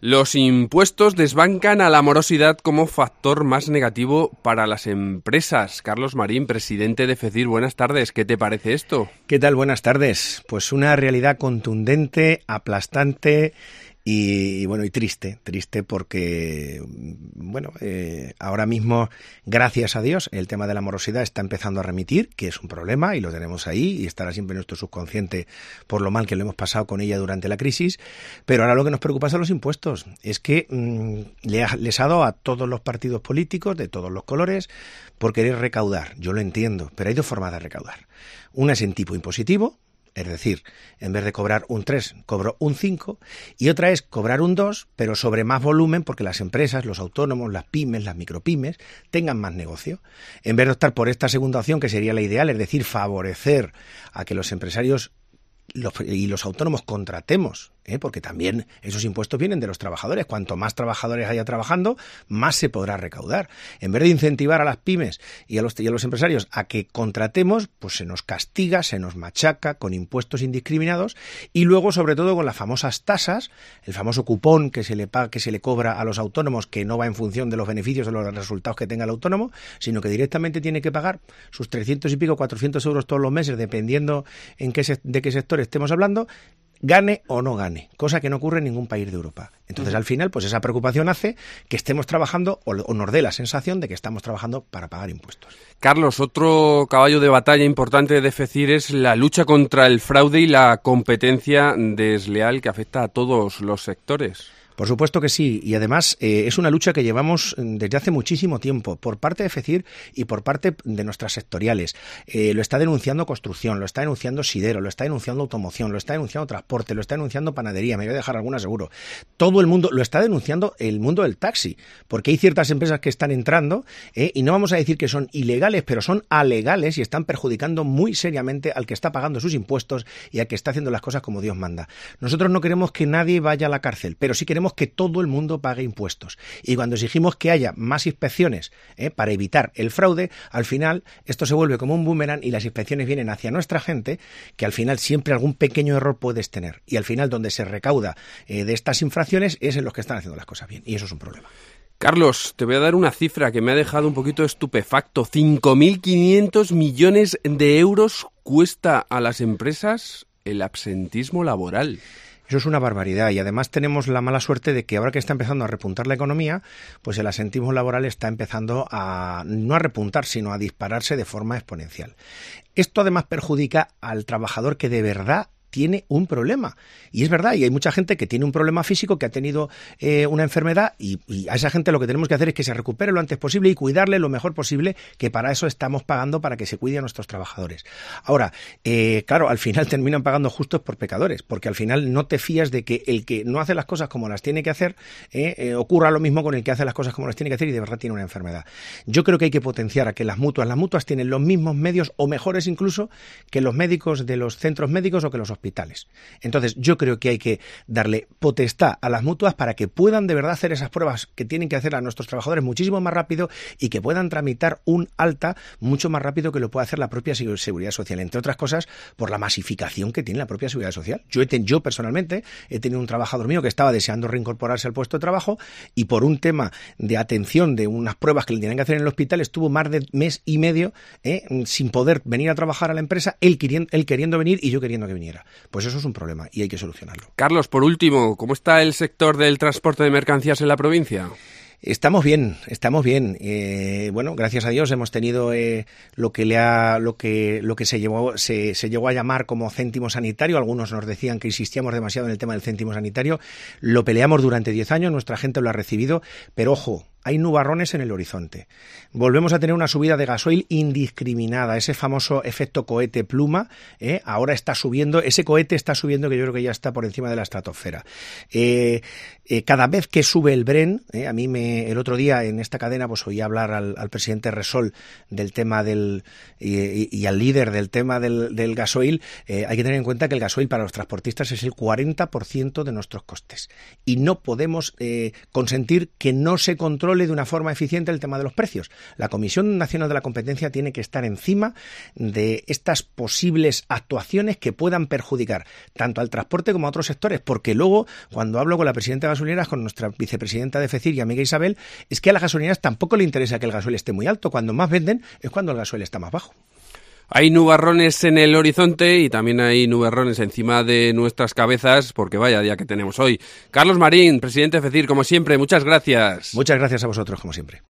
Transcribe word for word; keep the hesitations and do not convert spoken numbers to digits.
Los impuestos desbancan a la morosidad como factor más negativo para las empresas. Carlos Marín, presidente de FECIR, buenas tardes. ¿Qué te parece esto? ¿Qué tal? Buenas tardes. Pues una realidad contundente, aplastante y, y bueno, y triste. Triste porque, bueno, eh, ahora mismo, gracias a Dios, el tema de la morosidad está empezando a remitir, que es un problema y lo tenemos ahí y estará siempre en nuestro subconsciente por lo mal que lo hemos pasado con ella durante la crisis. Pero ahora lo que nos preocupa son los impuestos. Es que mmm, le ha, les ha dado a todos los partidos políticos de todos los colores por querer recaudar. Yo lo entiendo, pero hay dos formas de recaudar. Una es en tipo impositivo, es decir, en vez de cobrar un tres, cobro un cinco, y otra es cobrar un dos, pero sobre más volumen, porque las empresas, los autónomos, las pymes, las micropymes, tengan más negocio. En vez de optar por esta segunda opción, que sería la ideal, es decir, favorecer a que los empresarios los, y los autónomos contratemos, ¿eh? porque también esos impuestos vienen de los trabajadores. Cuanto más trabajadores haya trabajando, más se podrá recaudar. En vez de incentivar a las pymes y a los, y a los empresarios a que contratemos, pues se nos castiga, se nos machaca con impuestos indiscriminados y luego, sobre todo, con las famosas tasas, el famoso cupón que se le paga, que se le cobra a los autónomos, que no va en función de los beneficios o los resultados que tenga el autónomo, sino que directamente tiene que pagar sus trescientos y pico, cuatrocientos euros todos los meses, dependiendo en qué se, de qué sector estemos hablando, gane o no gane, cosa que no ocurre en ningún país de Europa. Entonces, al final, pues esa preocupación hace que estemos trabajando, o, o nos dé la sensación de que estamos trabajando para pagar impuestos. Carlos, otro caballo de batalla importante de FECIR es la lucha contra el fraude y la competencia desleal que afecta a todos los sectores. Por supuesto que sí, y además eh, es una lucha que llevamos desde hace muchísimo tiempo, por parte de FECIR y por parte de nuestras sectoriales. Eh, lo está denunciando construcción, lo está denunciando sidero, lo está denunciando automoción, lo está denunciando transporte, lo está denunciando panadería, me voy a dejar alguna seguro. Todo el mundo, lo está denunciando el mundo del taxi, porque hay ciertas empresas que están entrando eh, y no vamos a decir que son ilegales, pero son alegales y están perjudicando muy seriamente al que está pagando sus impuestos y al que está haciendo las cosas como Dios manda. Nosotros no queremos que nadie vaya a la cárcel, pero sí queremos que todo el mundo pague impuestos. Y cuando exigimos que haya más inspecciones eh, para evitar el fraude, al final esto se vuelve como un boomerang y las inspecciones vienen hacia nuestra gente, que al final siempre algún pequeño error puedes tener. Y al final donde se recauda eh, de estas infracciones es en los que están haciendo las cosas bien. Y eso es un problema. Carlos, te voy a dar una cifra que me ha dejado un poquito estupefacto. cinco mil quinientos millones de euros cuesta a las empresas el absentismo laboral. Eso es una barbaridad y además tenemos la mala suerte de que ahora que está empezando a repuntar la economía, pues el absentismo laboral está empezando a no a repuntar, sino a dispararse de forma exponencial. Esto además perjudica al trabajador que de verdad tiene un problema. Y es verdad, y hay mucha gente que tiene un problema físico, que ha tenido eh, una enfermedad y, y a esa gente lo que tenemos que hacer es que se recupere lo antes posible y cuidarle lo mejor posible, que para eso estamos pagando, para que se cuide a nuestros trabajadores. Ahora, eh, claro, al final terminan pagando justos por pecadores, porque al final no te fías de que el que no hace las cosas como las tiene que hacer, eh, eh, ocurra lo mismo con el que hace las cosas como las tiene que hacer y de verdad tiene una enfermedad. Yo creo que hay que potenciar a que las mutuas, las mutuas tienen los mismos medios o mejores incluso que los médicos de los centros médicos o que los hospitales. Hospitales. Entonces yo creo que hay que darle potestad a las mutuas para que puedan de verdad hacer esas pruebas que tienen que hacer a nuestros trabajadores muchísimo más rápido y que puedan tramitar un alta mucho más rápido que lo puede hacer la propia Seguridad Social, entre otras cosas por la masificación que tiene la propia Seguridad Social. Yo, he ten, yo personalmente he tenido un trabajador mío que estaba deseando reincorporarse al puesto de trabajo y por un tema de atención de unas pruebas que le tenían que hacer en el hospital estuvo más de mes y medio eh, sin poder venir a trabajar a la empresa, él queriendo, él queriendo venir y yo queriendo que viniera. Pues eso es un problema y hay que solucionarlo. Carlos, por último, ¿cómo está el sector del transporte de mercancías en la provincia? Estamos bien, estamos bien. Eh, bueno, gracias a Dios hemos tenido eh, lo que le ha, lo que, lo que se llevó, se, se llegó a llamar como céntimo sanitario. Algunos nos decían que insistíamos demasiado en el tema del céntimo sanitario. Lo peleamos durante diez años, nuestra gente lo ha recibido, pero ojo, hay nubarrones en el horizonte. Volvemos a tener una subida de gasoil indiscriminada, ese famoso efecto cohete pluma, ¿eh? ahora está subiendo, ese cohete está subiendo que yo creo que ya está por encima de la estratosfera. Eh, eh, cada vez que sube el Bren, eh, a mí me, el otro día en esta cadena pues oí hablar al, al presidente Resol del tema del, y, y, y al líder del tema del, del gasoil, eh, hay que tener en cuenta que el gasoil para los transportistas es el cuarenta por ciento de nuestros costes y no podemos eh, consentir que no se controle controle de una forma eficiente el tema de los precios. La Comisión Nacional de la Competencia tiene que estar encima de estas posibles actuaciones que puedan perjudicar tanto al transporte como a otros sectores, porque luego, cuando hablo con la presidenta de gasolineras, con nuestra vicepresidenta de FECIR y amiga Isabel, es que a las gasolineras tampoco le interesa que el gasoil esté muy alto. Cuando más venden es cuando el gasoil está más bajo. Hay nubarrones en el horizonte y también hay nubarrones encima de nuestras cabezas, porque vaya día que tenemos hoy. Carlos Marín, presidente de FECIR, como siempre, muchas gracias. Muchas gracias a vosotros, como siempre.